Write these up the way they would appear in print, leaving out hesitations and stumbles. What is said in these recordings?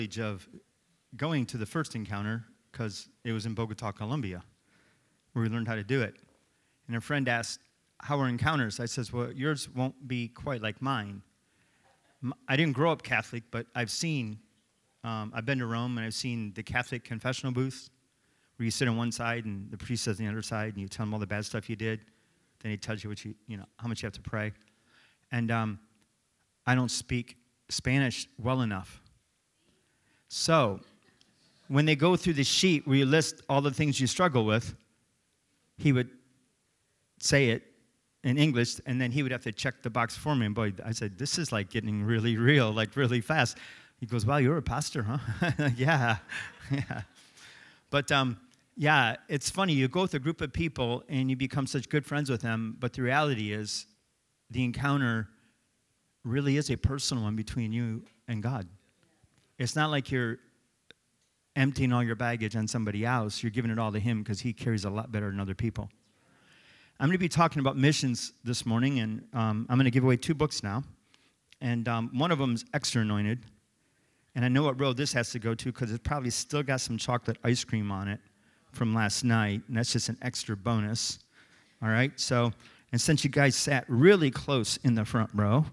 Of going to the first encounter because it was in Bogota, Colombia, where we learned how to do it. And a friend asked, how are encounters? I says, well, yours won't be quite like mine. I didn't grow up Catholic, but I've been to Rome, and I've seen the Catholic confessional booths where you sit on one side and the priest is on the other side, and you tell him all the bad stuff you did. Then he tells you how much you have to pray. And I don't speak Spanish well enough. So, when they go through the sheet where you list all the things you struggle with, he would say it in English, and then he would have to check the box for me. And boy, I said, this is like getting really real, like really fast. He goes, wow, you're a pastor, huh? Yeah. But, yeah, it's funny. You go with a group of people, and you become such good friends with them, but the reality is the encounter really is a personal one between you and God. It's not like you're emptying all your baggage on somebody else. You're giving it all to him because he carries a lot better than other people. I'm going to be talking about missions this morning, and I'm going to give away 2 books now. And one of them is Extra Anointed. And I know what row this has to go to because it's probably still got some chocolate ice cream on it from last night. And that's just an extra bonus. All right? So, and since you guys sat really close in the front row,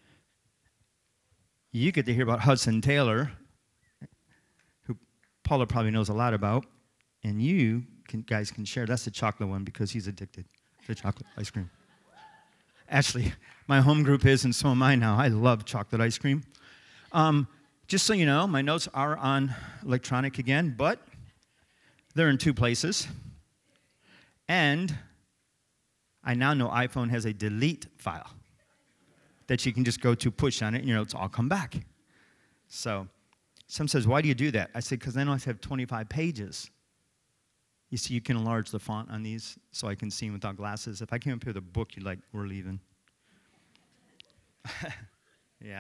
you get to hear about Hudson Taylor, who Paula probably knows a lot about, and you guys can share. That's the chocolate one because he's addicted to chocolate ice cream. Actually, my home group is, and so am I now. I love chocolate ice cream. Just so you know, my notes are on electronic again, but they're in 2 places. And I now know iPhone has a delete file that you can just go to, push on it, and your notes all come back. So, some says, why do you do that? I say, because then I have to have 25 pages. You see, you can enlarge the font on these so I can see them without glasses. If I came up here with a book, you'd like, we're leaving. Yeah.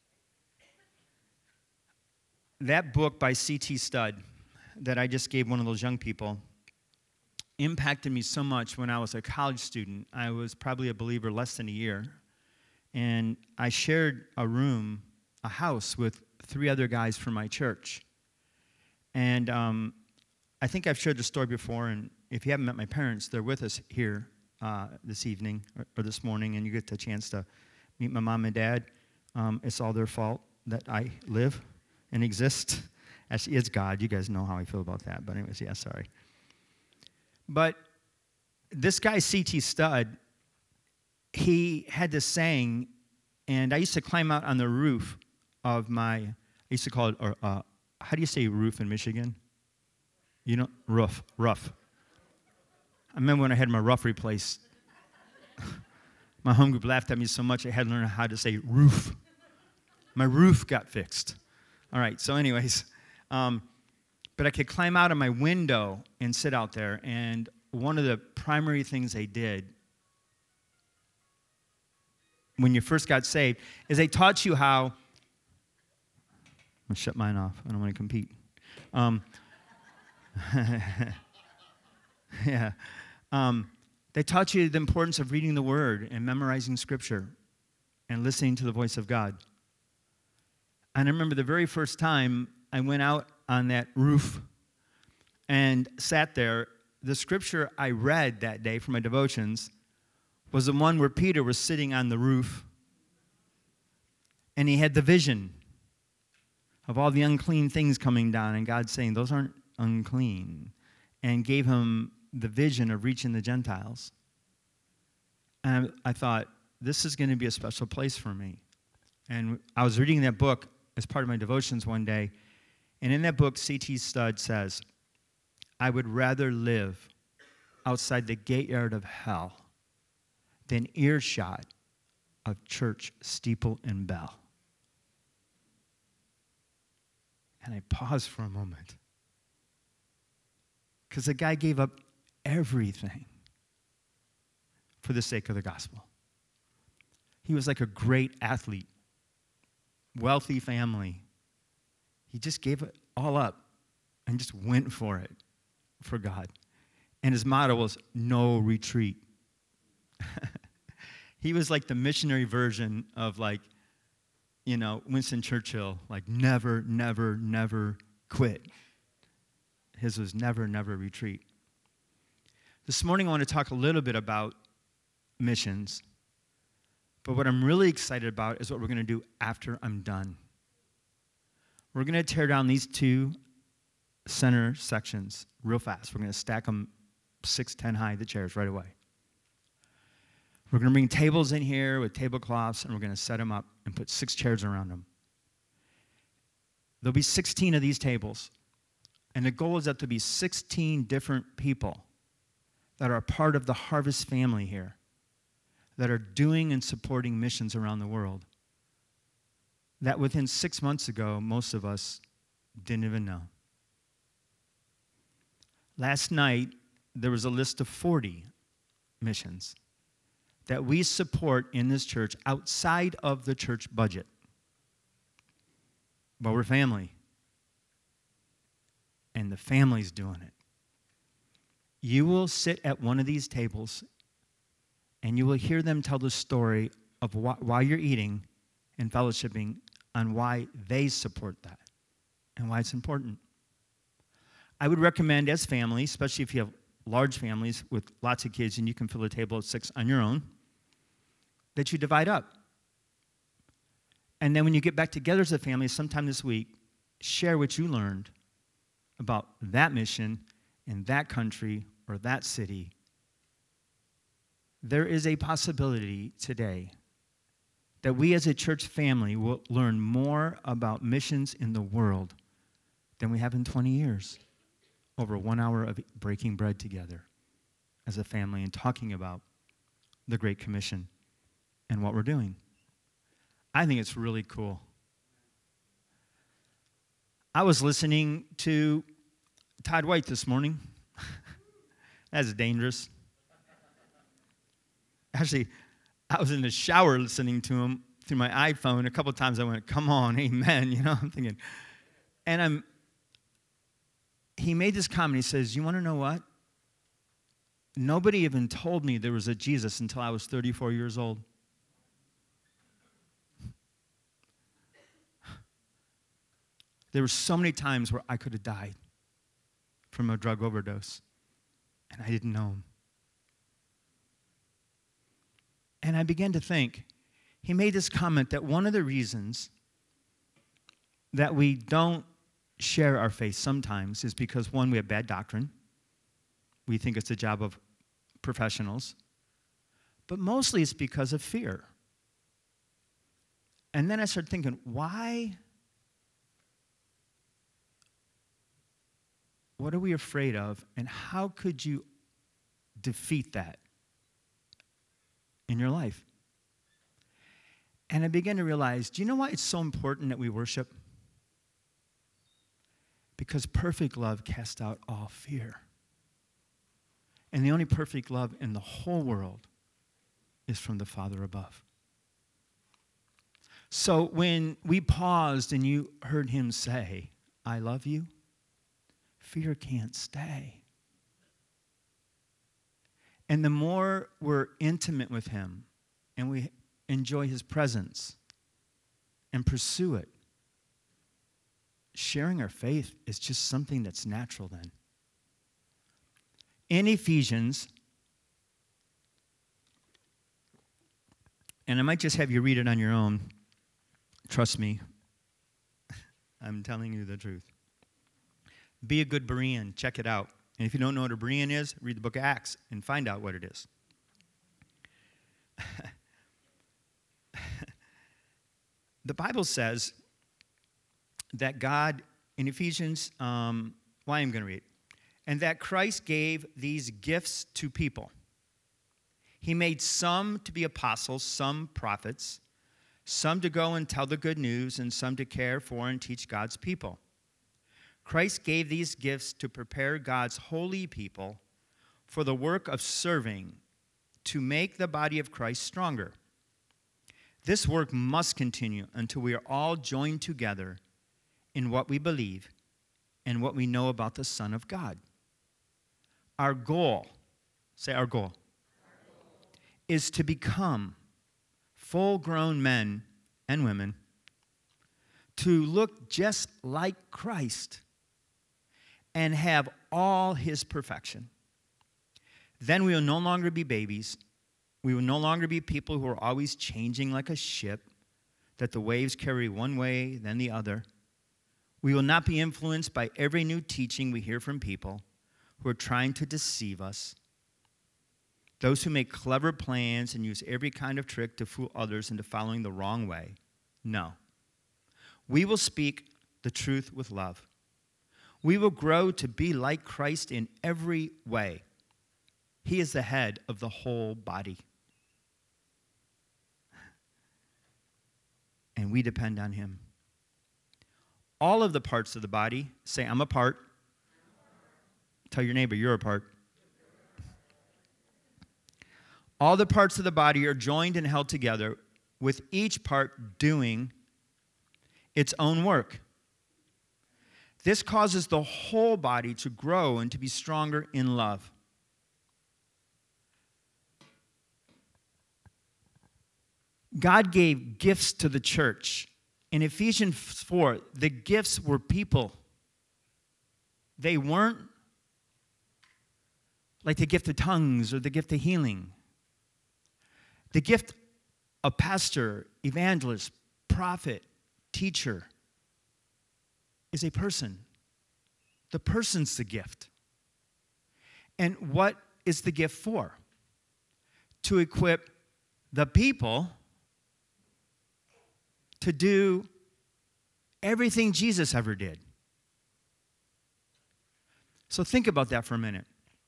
That book by C.T. Studd that I just gave one of those young people impacted me so much when I was a college student. I was probably a believer less than a year. And I shared a house with 3 other guys from my church. And I think I've shared the story before, and if you haven't met my parents, they're with us here this evening or this morning, and you get the chance to meet my mom and dad. It's all their fault that I live and exist. Actually, it's God. You guys know how I feel about that. But anyways, yeah, sorry. But this guy, C.T. Studd, he had this saying, and I used to climb out on the roof of I used to call it, how do you say roof in Michigan? You know, roof. I remember when I had my roof replaced. My home group laughed at me so much I had to learn how to say roof. My roof got fixed. All right, so anyways, but I could climb out of my window and sit out there, and one of the primary things they did when you first got saved is they taught you how, I'm going to shut mine off, I don't want to compete. Yeah. They taught you the importance of reading the Word and memorizing Scripture and listening to the voice of God. And I remember the very first time I went out on that roof and sat there, the scripture I read that day for my devotions was the one where Peter was sitting on the roof, and he had the vision of all the unclean things coming down, and God saying, those aren't unclean, and gave him the vision of reaching the Gentiles. And I thought, this is going to be a special place for me. And I was reading that book as part of my devotions one day, and in that book, C.T. Studd says, I would rather live outside the gate yard of hell than earshot of church steeple and bell. And I paused for a moment, because the guy gave up everything for the sake of the gospel. He was like a great athlete, wealthy family. He just gave it all up and just went for it, for God. And his motto was, no retreat. He was like the missionary version of like Winston Churchill, like never, never, never quit. His was never, never retreat. This morning I want to talk a little bit about missions. But what I'm really excited about is what we're going to do after I'm done. We're going to tear down these two center sections real fast. We're going to stack them 6'10" high, the chairs, right away. We're going to bring tables in here with tablecloths, and we're going to set them up and put 6 chairs around them. There'll be 16 of these tables, and the goal is that there'll be 16 different people that are a part of the Harvest family here that are doing and supporting missions around the world that within 6 months ago, most of us didn't even know. Last night, there was a list of 40 missions that we support in this church outside of the church budget. But we're family. And the family's doing it. You will sit at one of these tables and you will hear them tell the story of why you're eating and fellowshipping on why they support that and why it's important. I would recommend as family, especially if you have large families with lots of kids and you can fill a table of 6 on your own, that you divide up. And then when you get back together as a family sometime this week, share what you learned about that mission in that country or that city. There is a possibility today that we as a church family will learn more about missions in the world than we have in 20 years over 1 hour of breaking bread together as a family and talking about the Great Commission and what we're doing. I think it's really cool. I was listening to Todd White this morning. That's dangerous. Actually, I was in the shower listening to him through my iPhone. A couple of times I went, come on, amen. I'm thinking. And he made this comment. He says, you want to know what? Nobody even told me there was a Jesus until I was 34 years old. There were so many times where I could have died from a drug overdose, and I didn't know him. And I began to think, he made this comment that one of the reasons that we don't share our faith sometimes is because, one, we have bad doctrine. We think it's the job of professionals. But mostly it's because of fear. And then I started thinking, why? What are we afraid of? And how could you defeat that in your life? And I began to realize, do you know why it's so important that we worship? Because perfect love casts out all fear. And the only perfect love in the whole world is from the Father above. So when we paused and you heard him say, I love you, fear can't stay. And the more we're intimate with him and we enjoy his presence and pursue it, sharing our faith is just something that's natural then. In Ephesians, and I might just have you read it on your own. Trust me, I'm telling you the truth. Be a good Berean. Check it out. And if you don't know what a Berean is, read the book of Acts and find out what it is. The Bible says that God, in Ephesians, I'm going to read, and that Christ gave these gifts to people. He made some to be apostles, some prophets, some to go and tell the good news, and some to care for and teach God's people. Christ gave these gifts to prepare God's holy people for the work of serving, to make the body of Christ stronger. This work must continue until we are all joined together in what we believe and what we know about the Son of God. Our goal, say our goal, is to become full-grown men and women to look just like Christ and have all his perfection. Then we will no longer be babies. We will no longer be people who are always changing like a ship, that the waves carry one way, then the other. We will not be influenced by every new teaching we hear from people who are trying to deceive us. Those who make clever plans and use every kind of trick to fool others into following the wrong way. No. We will speak the truth with love. We will grow to be like Christ in every way. He is the head of the whole body. And we depend on him. All of the parts of the body, say, I'm a part. Tell your neighbor, you're a part. All the parts of the body are joined and held together, with each part doing its own work. This causes the whole body to grow and to be stronger in love. God gave gifts to the church. In Ephesians 4, the gifts were people. They weren't like the gift of tongues or the gift of healing. The gift of pastor, evangelist, prophet, teacher is a person. The person's the gift. And what is the gift for? To equip the people to do everything Jesus ever did. So think about that for a minute.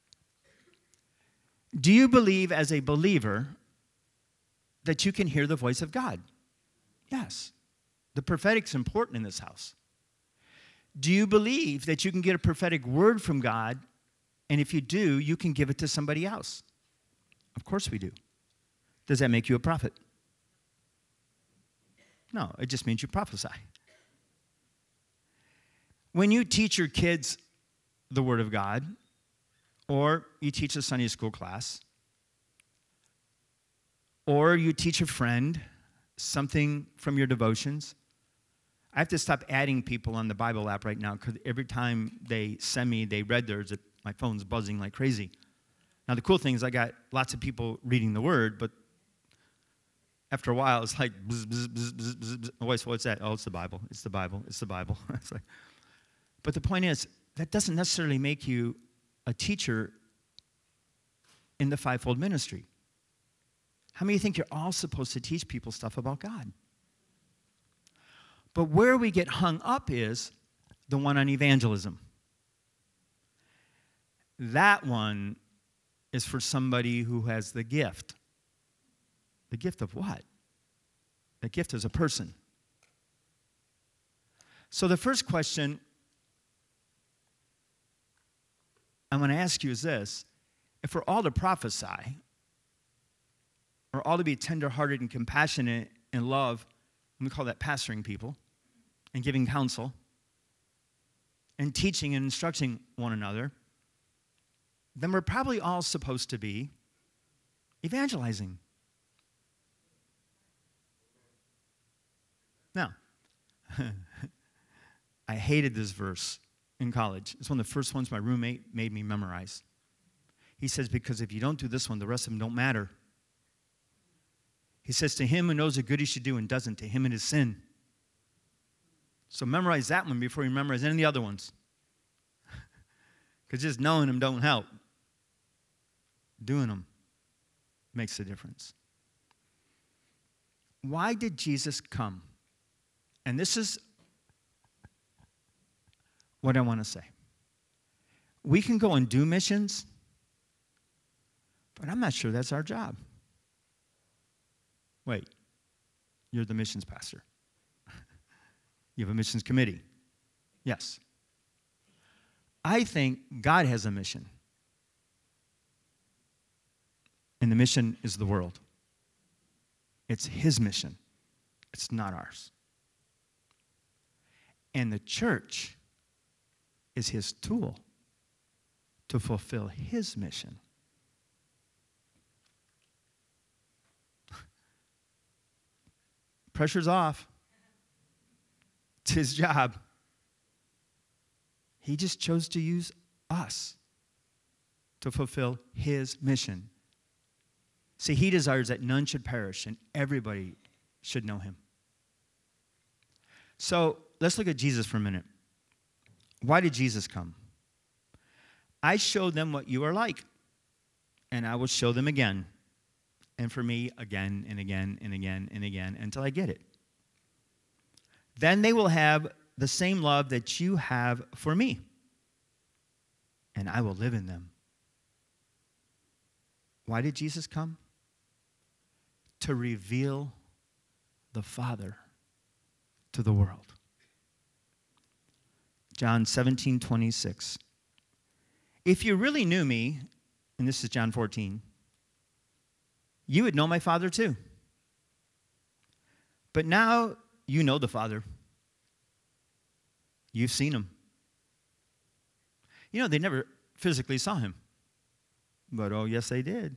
Do you believe as a believer that you can hear the voice of God? Yes. The prophetic's important in this house. Do you believe that you can get a prophetic word from God, and if you do, you can give it to somebody else? Of course we do. Does that make you a prophet? No, it just means you prophesy. When you teach your kids the Word of God, or you teach a Sunday school class, or you teach a friend something from your devotions, I have to stop adding people on the Bible app right now because every time they send me, they read theirs, my phone's buzzing like crazy. Now, the cool thing is I got lots of people reading the Word, but after a while, it's like, bzz, bzz, bzz, bzz, bzz, bzz. Oh, what's that? Oh, it's the Bible. It's the Bible. It's the Bible. It's like, but the point is, that doesn't necessarily make you a teacher in the fivefold ministry. How many of you think you're all supposed to teach people stuff about God? But where we get hung up is the one on evangelism. That one is for somebody who has the gift. The gift of what? The gift as a person. So the first question I want to ask you is this. If we're all to prophesy, or all to be tenderhearted and compassionate and love, and we call that pastoring people, and giving counsel, and teaching and instructing one another, then we're probably all supposed to be evangelizing. Now, I hated this verse in college. It's one of the first ones my roommate made me memorize. He says, because if you don't do this one, the rest of them don't matter. He says, to him who knows the good he should do and doesn't, to him it is sin. So memorize that one before you memorize any of the other ones. Because just knowing them don't help. Doing them makes a difference. Why did Jesus come? And this is what I want to say. We can go and do missions, but I'm not sure that's our job. Wait, you're the missions pastor. You have a missions committee. Yes. I think God has a mission. And the mission is the world. It's his mission. It's not ours. And the church is his tool to fulfill his mission. Pressure's off. It's his job. He just chose to use us to fulfill his mission. See, he desires that none should perish and everybody should know him. So let's look at Jesus for a minute. Why did Jesus come? I showed them what you are like, and I will show them again. And for me, again and again and again and again until I get it. Then they will have the same love that you have for me, and I will live in them. Why did Jesus come? To reveal the Father to the world. John 17:26. If you really knew me, and this is John 14, you would know my Father too. But now you know the Father. You've seen him. You know, they never physically saw him. But oh, yes, they did.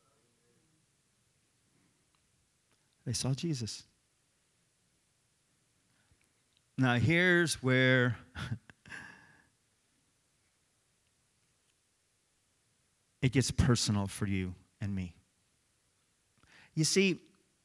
They saw Jesus. Now, here's where it gets personal for you and me. You see,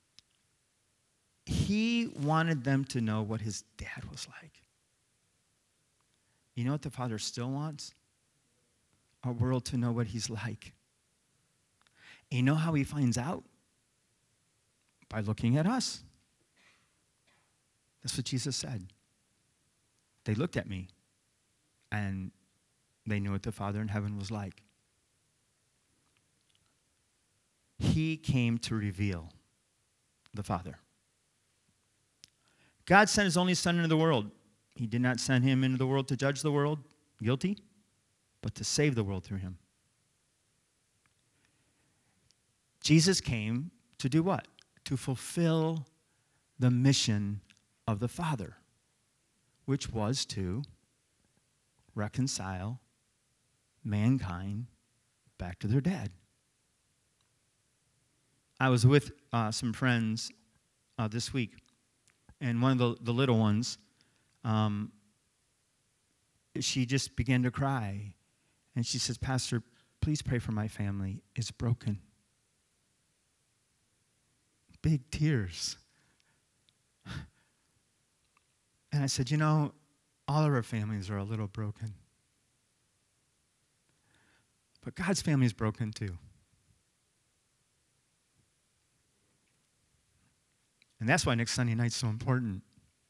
he wanted them to know what his dad was like. You know what the Father still wants? Our world to know what he's like. And you know how he finds out? By looking at us. That's what Jesus said. They looked at me, and they knew what the Father in heaven was like. He came to reveal the Father. God sent his only Son into the world. He did not send him into the world to judge the world guilty, but to save the world through him. Jesus came to do what? To fulfill the mission of the Father, which was to reconcile mankind back to their dad. I was with some friends this week, and one of the little ones, she just began to cry. And she says, Pastor, please pray for my family. It's broken. Big tears. And I said, you know, all of our families are a little broken. But God's family is broken too. And that's why next Sunday night is so important.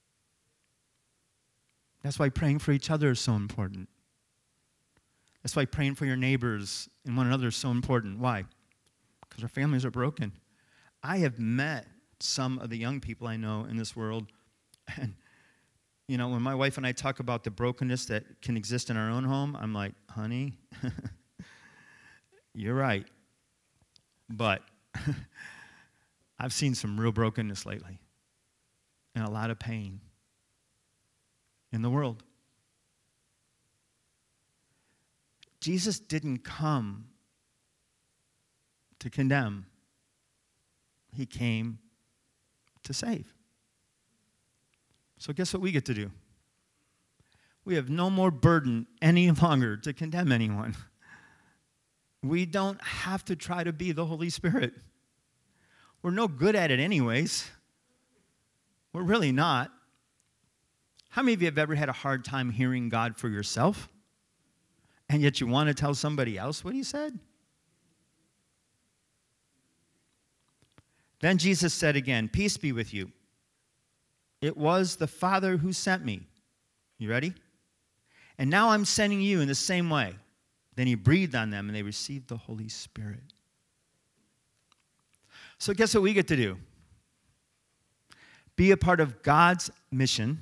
That's why praying for each other is so important. That's why praying for your neighbors and one another is so important. Why? Because our families are broken. I have met some of the young people I know in this world, and you know, when my wife and I talk about the brokenness that can exist in our own home, I'm like, honey, you're right. But I've seen some real brokenness lately and a lot of pain in the world. Jesus didn't come to condemn. He came to save. So guess what we get to do? We have no more burden any longer to condemn anyone. We don't have to try to be the Holy Spirit. We're no good at it anyways. We're really not. How many of you have ever had a hard time hearing God for yourself? And yet you want to tell somebody else what he said? Then Jesus said again, peace be with you. It was the Father who sent me. You ready? And now I'm sending you in the same way. Then he breathed on them and they received the Holy Spirit. So guess what we get to do? Be a part of God's mission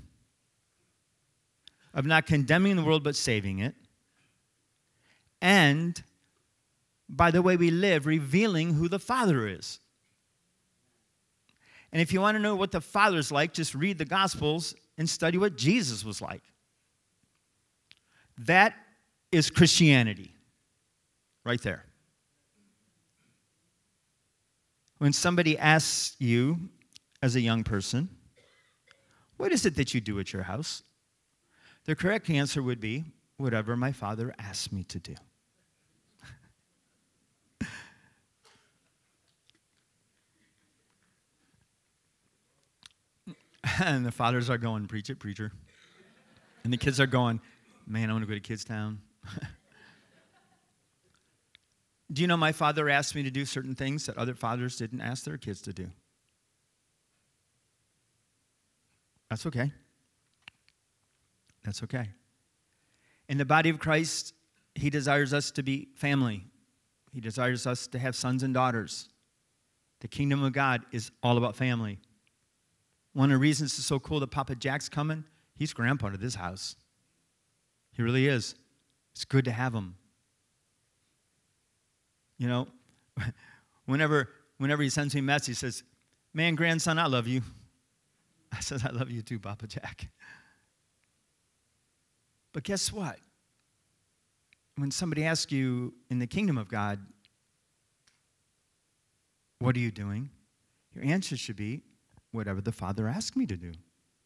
of not condemning the world but saving it. And by the way we live, revealing who the Father is. And if you want to know what the Father's like, just read the Gospels and study what Jesus was like. That is Christianity, right there. When somebody asks you, as a young person, What is it that you do at your house? The correct answer would be, whatever my father asks me to do. And the fathers are going, preach it, preacher. And the kids are going, man, I want to go to Kids Town. Do you know my father asked me to do certain things that other fathers didn't ask their kids to do? That's okay. That's okay. In the body of Christ, he desires us to be family. He desires us to have sons and daughters. The kingdom of God is all about family. One of the reasons it's so cool that Papa Jack's coming, he's grandpa to this house. He really is. It's good to have him. You know, whenever he sends me a message, he says, man, grandson, I love you. I said, I love you too, Papa Jack. But guess what? When somebody asks you in the kingdom of God, what are you doing? Your answer should be, whatever the Father asks me to do.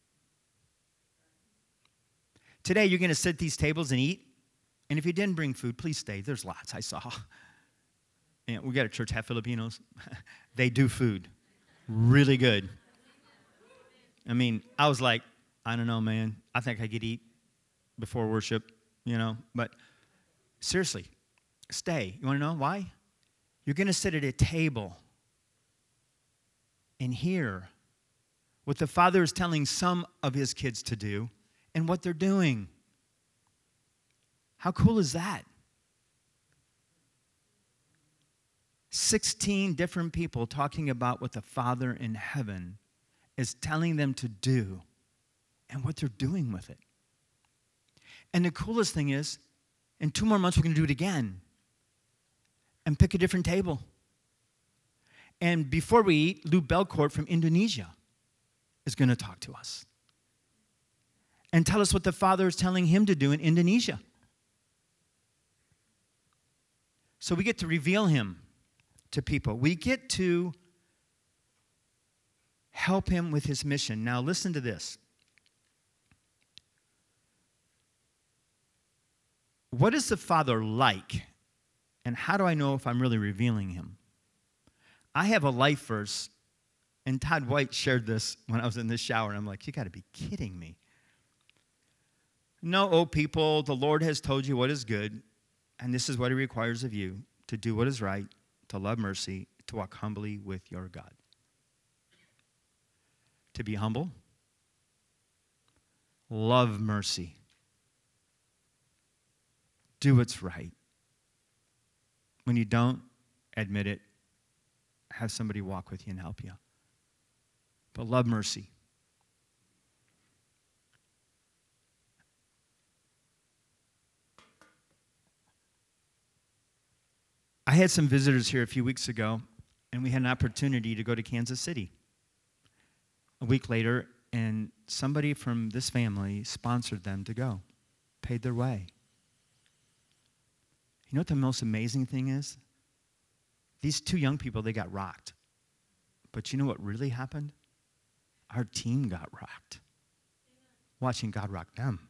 Today, you're going to sit at these tables and eat. And if you didn't bring food, please stay. There's lots I saw. And we got a church, half Filipinos. They do food really good. I mean, I was like, I don't know, man. I think I could eat before worship, But seriously, stay. You want to know why? You're going to sit at a table and hear what the Father is telling some of his kids to do and what they're doing. How cool is that? 16 different people talking about what the Father in heaven is telling them to do and what they're doing with it. And the coolest thing is, in 2 more months, we're going to do it again and pick a different table. And before we eat, Lou Belcourt from Indonesia is going to talk to us and tell us what the Father is telling him to do in Indonesia. So we get to reveal him to people. We get to help him with his mission. Now listen to this. What is the Father like? And how do I know if I'm really revealing him? I have a life verse, and Todd White shared this when I was in this shower, and I'm like, you got to be kidding me. No, O people, the Lord has told you what is good, and this is what he requires of you, to do what is right, to love mercy, to walk humbly with your God. To be humble, love mercy, do what's right. When you don't, admit it. Have somebody walk with you and help you. But love mercy. I had some visitors here a few weeks ago, and we had an opportunity to go to Kansas City. A week later, and somebody from this family sponsored them to go, paid their way. You know what the most amazing thing is? These 2 young people, they got rocked. But you know what really happened? Our team got rocked. Watching God rock them.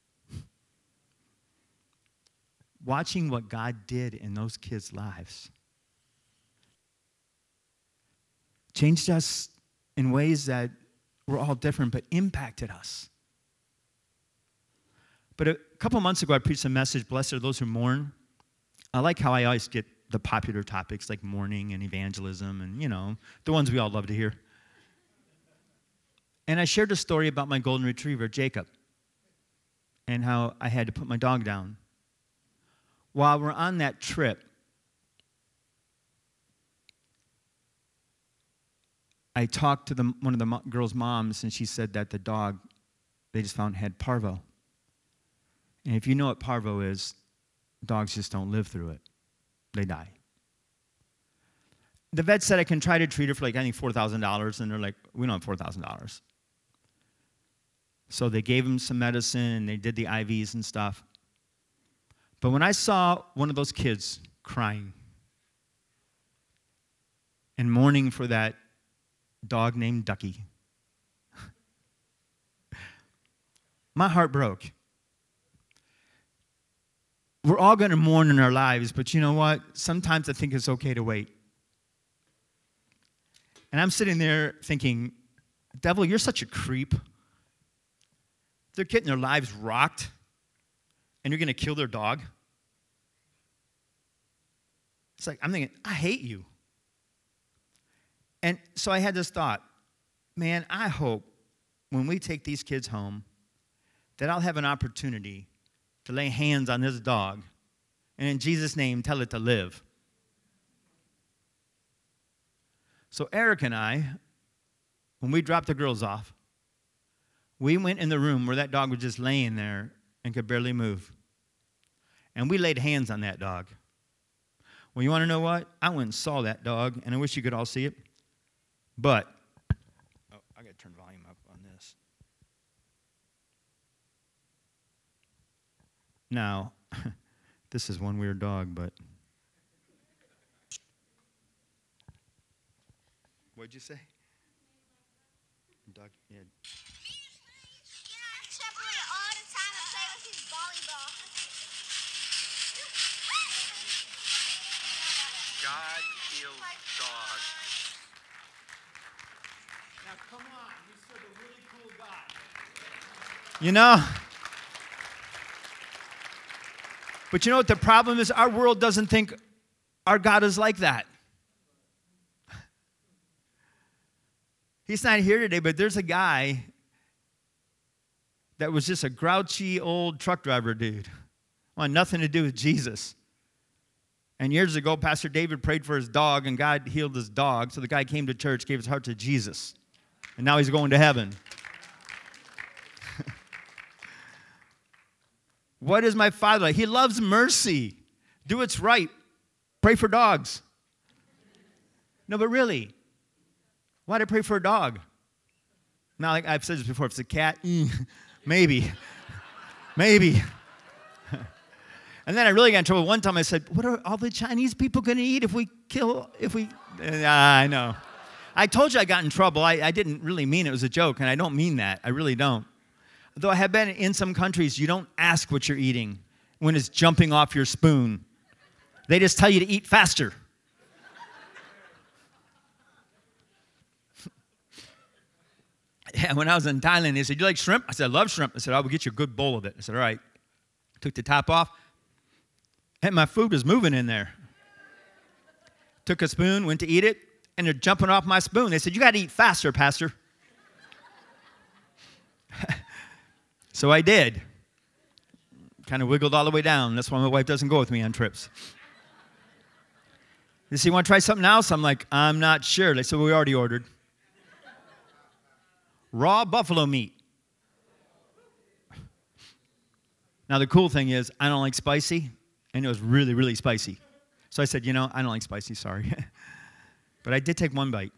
Watching what God did in those kids' lives. Changed us in ways that were all different, but impacted us. But a couple months ago, I preached a message, Blessed are those who mourn. I like how I always get the popular topics like mourning and evangelism and, the ones we all love to hear. And I shared a story about my golden retriever, Jacob, and how I had to put my dog down. While we're on that trip, I talked to one of the girls' moms, and she said that the dog they just found had parvo. And if you know what parvo is, dogs just don't live through it. They die. The vet said I can try to treat her for I think $4,000, and they're like, we don't have $4,000. So they gave him some medicine, and they did the IVs and stuff. But when I saw one of those kids crying and mourning for that dog named Ducky, My heart broke. We're all going to mourn in our lives, but you know what? Sometimes I think it's okay to wait. And I'm sitting there thinking, devil, you're such a creep. They're getting their lives rocked, and you're going to kill their dog. It's like, I'm thinking, I hate you. And so I had this thought, man, I hope when we take these kids home that I'll have an opportunity to lay hands on this dog and in Jesus' name tell it to live. So Eric and I, when we dropped the girls off, we went in the room where that dog was just laying there and could barely move. And we laid hands on that dog. Well, you want to know what? I went and saw that dog, and I wish you could all see it. But, I got to turn volume up on this. Now, this is one weird dog, but. What'd you say? Dog, yeah. Separate all the time and play with his volleyball. God heals dogs. Now, come on. You serve a really cool God. You know? But you know what the problem is? Our world doesn't think our God is like that. He's not here today, but there's a guy that was just a grouchy old truck driver dude. Wanted nothing to do with Jesus. And years ago, Pastor David prayed for his dog, and God healed his dog. So the guy came to church, gave his heart to Jesus. And now he's going to heaven. What is my Father like? He loves mercy. Do what's right. Pray for dogs. No, but really, why'd I pray for a dog? Now, like I've said this before, if it's a cat, maybe. Maybe. And then I really got in trouble. One time I said, what are all the Chinese people going to eat if we I know. I told you I got in trouble. I didn't really mean it was a joke, and I don't mean that. I really don't. Though I have been in some countries, you don't ask what you're eating when it's jumping off your spoon. They just tell you to eat faster. Yeah, when I was in Thailand, they said, you like shrimp? I said, I love shrimp. I said, I will get you a good bowl of it. I said, all right. Took the top off, and my food was moving in there. Took a spoon, went to eat it, and they're jumping off my spoon. They said, you got to eat faster, Pastor. So I did. Kind of wiggled all the way down. That's why my wife doesn't go with me on trips. They say, you want to try something else? I'm like, I'm not sure. They said, well, we already ordered. Raw buffalo meat. Now, the cool thing is, I don't like spicy, and it was really, really spicy. So I said, I don't like spicy, sorry. But I did take one bite.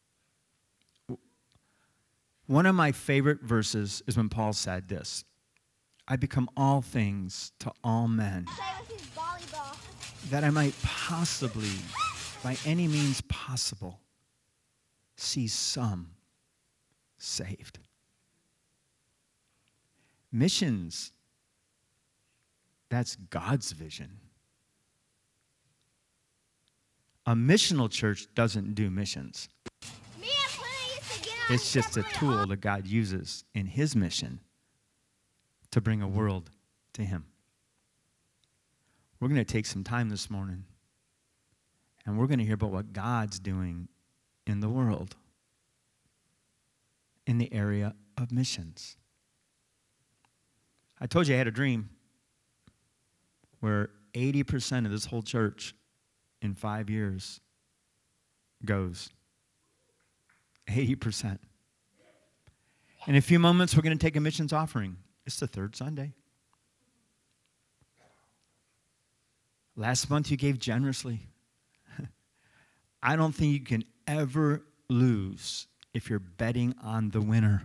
One of my favorite verses is when Paul said this, I become all things to all men, that I might possibly, by any means possible, see some saved. Missions, that's God's vision. A missional church doesn't do missions. It's just a tool that God uses in his mission to bring a world to him. We're going to take some time this morning, and we're going to hear about what God's doing in the world in the area of missions. I told you I had a dream where 80% of this whole church in 5 years goes. 80%. In a few moments, we're going to take a missions offering. It's the third Sunday. Last month, you gave generously. I don't think you can ever lose if you're betting on the winner.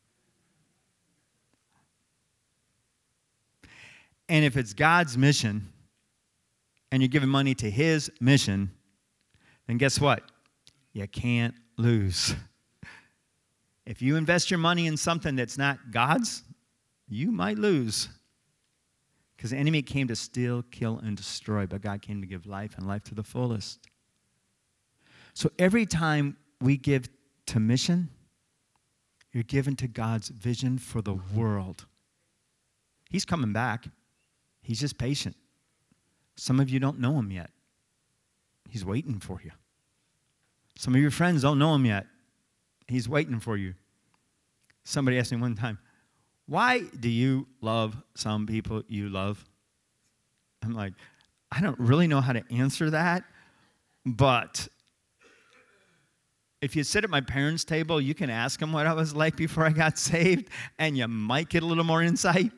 And if it's God's mission, and you're giving money to his mission, then guess what? You can't lose. If you invest your money in something that's not God's, you might lose. Because the enemy came to steal, kill, and destroy, but God came to give life and life to the fullest. So every time we give to mission, you're given to God's vision for the world. He's coming back. He's just patient. Some of you don't know him yet. He's waiting for you. Some of your friends don't know him yet. He's waiting for you. Somebody asked me one time, why do you love some people you love? I'm like, I don't really know how to answer that, but if you sit at my parents' table, you can ask them what I was like before I got saved, and you might get a little more insight.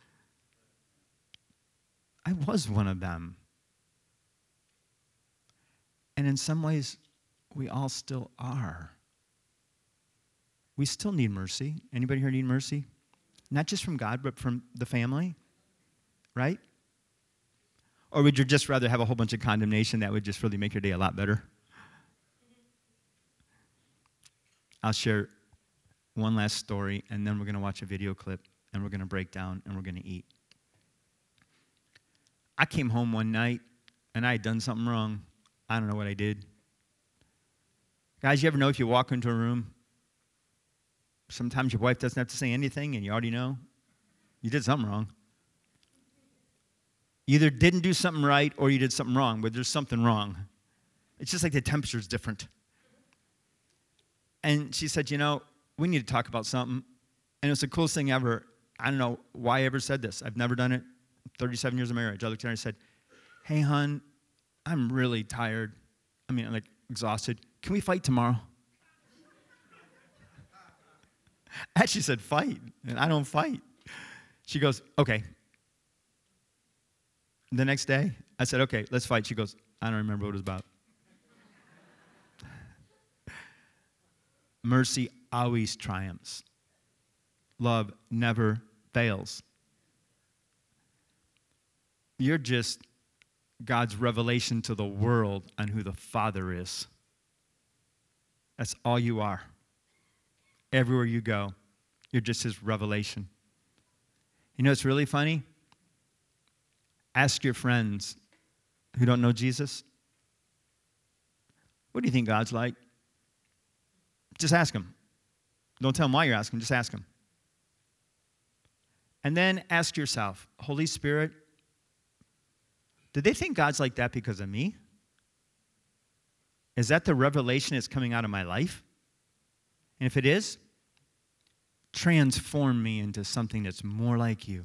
I was one of them. And in some ways, we all still are. We still need mercy. Anybody here need mercy? Not just from God, but from the family, right? Or would you just rather have a whole bunch of condemnation that would just really make your day a lot better? I'll share one last story, and then we're going to watch a video clip, and we're going to break down, and we're going to eat. I came home one night, and I had done something wrong. I don't know what I did. Guys, you ever know if you walk into a room, sometimes your wife doesn't have to say anything, and you already know you did something wrong. You either didn't do something right or you did something wrong, but there's something wrong. It's just like the temperature's different. And she said, we need to talk about something. And it was the coolest thing ever. I don't know why I ever said this. I've never done it. 37 years of marriage. I looked at her and I said, hey, hon, I'm really tired. I'm like exhausted. Can we fight tomorrow? I actually said fight, and I don't fight. She goes, okay. The next day, I said, okay, let's fight. She goes, I don't remember what it was about. Mercy always triumphs. Love never fails. You're just God's revelation to the world on who the Father is. That's all you are. Everywhere you go, you're just his revelation. You know what's really funny? Ask your friends who don't know Jesus, what do you think God's like? Just ask them. Don't tell them why you're asking, just ask them. And then ask yourself, Holy Spirit, did they think God's like that because of me? Is that the revelation that's coming out of my life? And if it is, transform me into something that's more like you.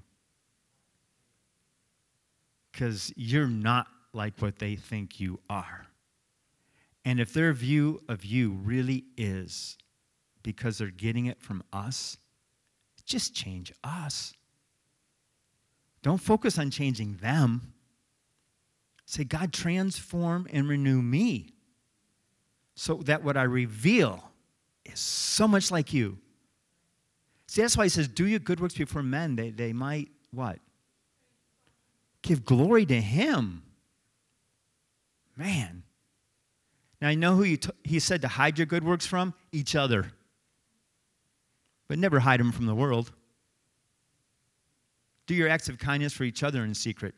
Because you're not like what they think you are. And if their view of you really is because they're getting it from us, just change us. Don't focus on changing them. Say, God, transform and renew me so that what I reveal is so much like you. See, that's why he says, do your good works before men. They might, what? Give glory to him. Man. Now, I know who he said to hide your good works from? Each other. But never hide them from the world. Do your acts of kindness for each other in secret.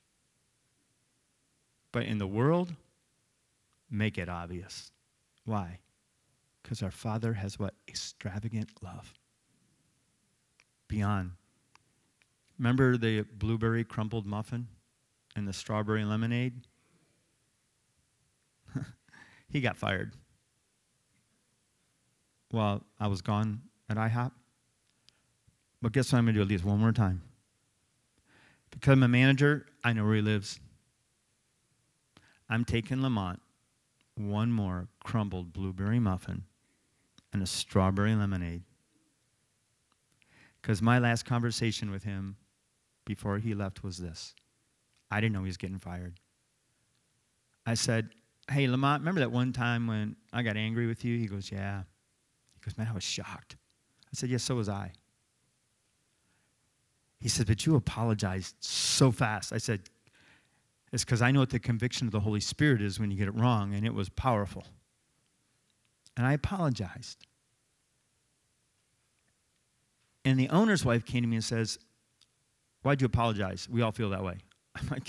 But in the world, make it obvious. Why? Because our Father has what? Extravagant love. Beyond. Remember the blueberry crumbled muffin and the strawberry lemonade? He got fired while I was gone at IHOP. But guess what I'm going to do at least one more time? Because I'm a manager, I know where he lives. I'm taking Lamont one more crumbled blueberry muffin and a strawberry lemonade. Because my last conversation with him before he left was this. I didn't know he was getting fired. I said, hey, Lamont, remember that one time when I got angry with you? He goes, yeah. He goes, man, I was shocked. I said, yes, so was I. He said, but you apologized so fast. I said, it's because I know what the conviction of the Holy Spirit is when you get it wrong, and it was powerful. And I apologized. And the owner's wife came to me and says, why'd you apologize? We all feel that way. I'm like,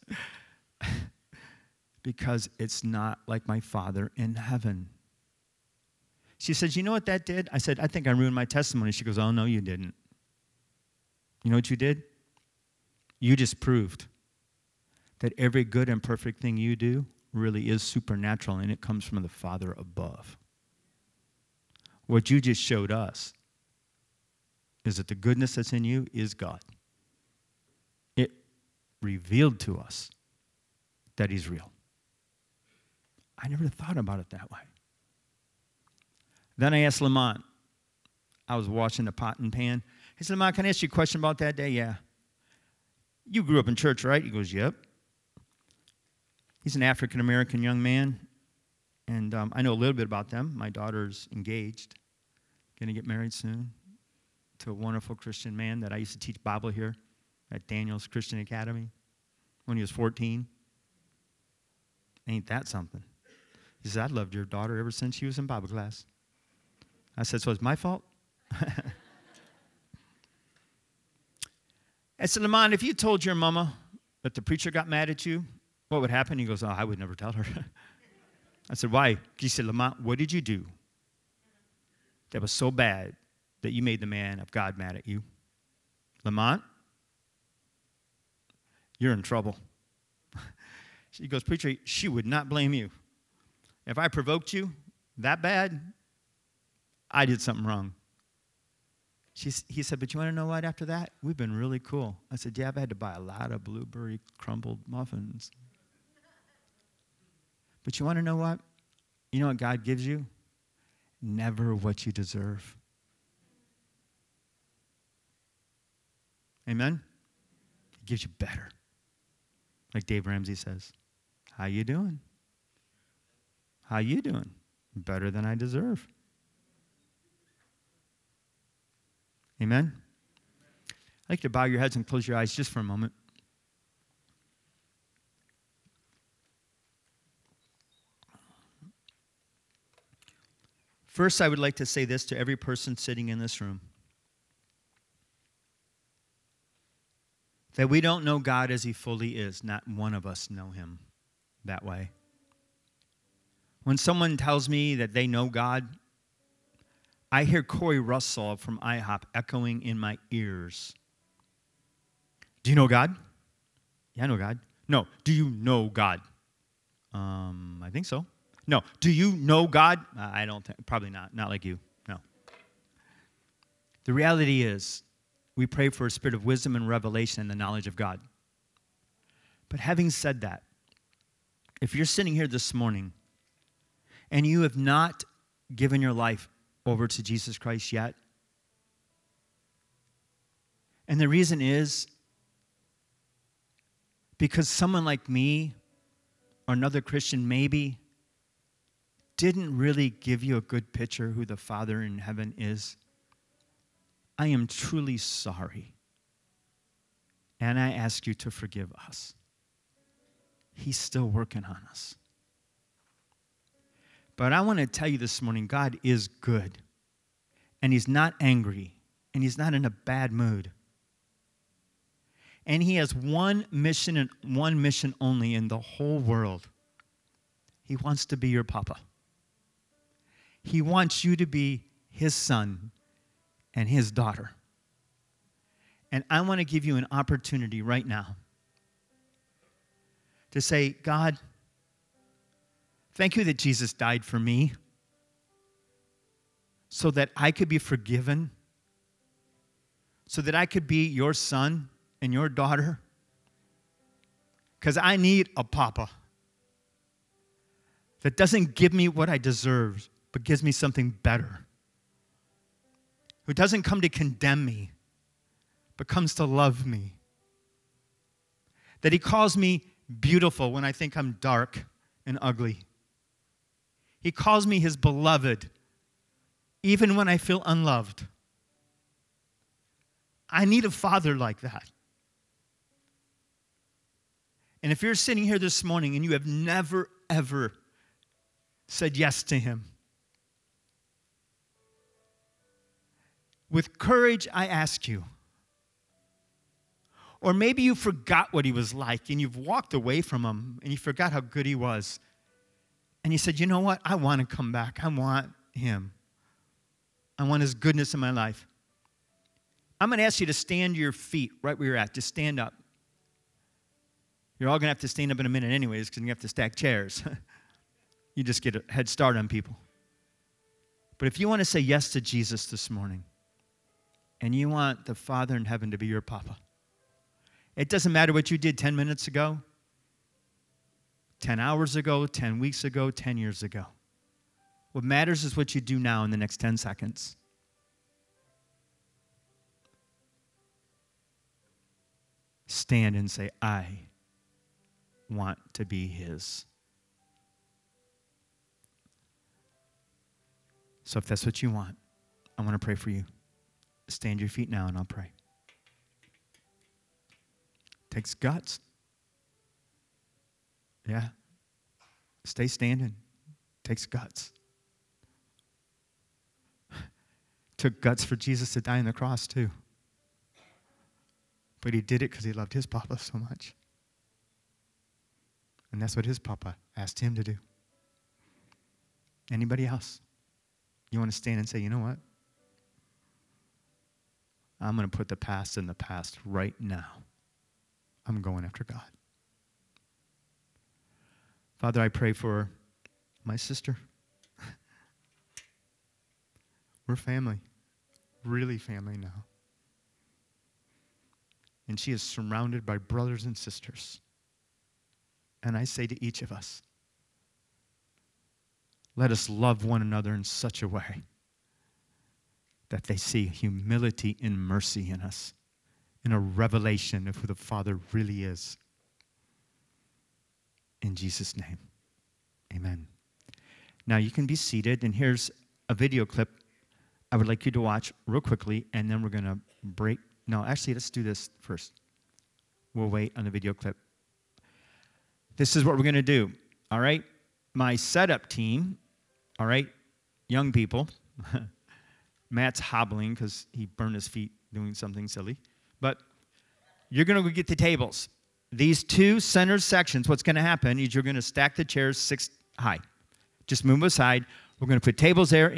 because it's not like my Father in heaven. She says, you know what that did? I said, I think I ruined my testimony. She goes, oh, no, you didn't. You know what you did? You just proved that every good and perfect thing you do really is supernatural, and it comes from the Father above. What you just showed us is that the goodness that's in you is God. It revealed to us that he's real. I never thought about it that way. Then I asked Lamont. I was washing the pot and pan. He said, Lamont, can I ask you a question about that day? Yeah. You grew up in church, right? He goes, yep. He's an African-American young man, and I know a little bit about them. My daughter's engaged, going to get married soon to a wonderful Christian man that I used to teach Bible here at Daniel's Christian Academy when he was 14. Ain't that something? He said, I loved your daughter ever since she was in Bible class. I said, so it's my fault? I said, Lamont, if you told your mama that the preacher got mad at you, what would happen? He goes, oh, I would never tell her. I said, why? He said, Lamont, what did you do that was so bad that you made the man of God mad at you? Lamont, you're in trouble. He goes, preacher, she would not blame you. If I provoked you that bad, I did something wrong. He said, but you want to know what after that? We've been really cool. I said, yeah, I've had to buy a lot of blueberry crumbled muffins. But you want to know what? You know what God gives you? Never what you deserve. Amen? He gives you better. Like Dave Ramsey says, how you doing? How you doing? Better than I deserve. Amen? I'd like you to bow your heads and close your eyes just for a moment. First, I would like to say this to every person sitting in this room. That we don't know God as he fully is. Not one of us know him that way. When someone tells me that they know God, I hear Corey Russell from IHOP echoing in my ears. Do you know God? Yeah, I know God. No. Do you know God? I think so. No. Do you know God? I don't think, probably not. Not like you. No. The reality is, we pray for a spirit of wisdom and revelation and the knowledge of God. But having said that, if you're sitting here this morning and you have not given your life over to Jesus Christ yet, and the reason is because someone like me or another Christian maybe didn't really give you a good picture who the Father in heaven is, I am truly sorry. And I ask you to forgive us. He's still working on us. But I want to tell you this morning, God is good. And he's not angry. And he's not in a bad mood. And he has one mission and one mission only in the whole world. He wants to be your papa. He wants you to be his son and his daughter. And I want to give you an opportunity right now to say, God, thank you that Jesus died for me so that I could be forgiven, so that I could be your son and your daughter, because I need a papa that doesn't give me what I deserve, but gives me something better, who doesn't come to condemn me, but comes to love me, that he calls me beautiful when I think I'm dark and ugly. He calls me his beloved, even when I feel unloved. I need a father like that. And if you're sitting here this morning and you have never, ever said yes to him, With courage, I ask you. Or maybe you forgot what he was like and you've walked away from him and you forgot how good he was. And you said, you know what? I want to come back. I want him. I want his goodness in my life. I'm going to ask you to stand to your feet right where you're at. Just stand up. You're all going to have to stand up in a minute anyways because you have to stack chairs. You just get a head start on people. But if you want to say yes to Jesus this morning and you want the Father in heaven to be your papa, it doesn't matter what you did 10 minutes ago, 10 hours ago, 10 weeks ago, 10 years ago. What matters is what you do now in the next 10 seconds. Stand and say, I want to be his. So if that's what you want, I want to pray for you. Stand your feet now and I'll pray. Takes guts. Yeah. Stay standing. Takes guts. Took guts for Jesus to die on the cross too. But he did it because he loved his papa so much. And that's what his papa asked him to do. Anybody else? You want to stand and say, you know what? I'm going to put the past in the past right now. I'm going after God. Father, I pray for my sister. We're family. Really family now. And she is surrounded by brothers and sisters. And I say to each of us, let us love one another in such a way that they see humility and mercy in us, in a revelation of who the Father really is. In Jesus' name, amen. Now you can be seated, and here's a video clip I would like you to watch real quickly, and then we're going to break. No, actually, let's do this first. We'll wait on the video clip. This is what we're going to do, all right? My setup team, all right, young people. Matt's hobbling because he burned his feet doing something silly. But you're going to go get the tables. These two center sections, what's going to happen is you're going to stack the chairs 6 high. Just move aside. We're going to put tables there.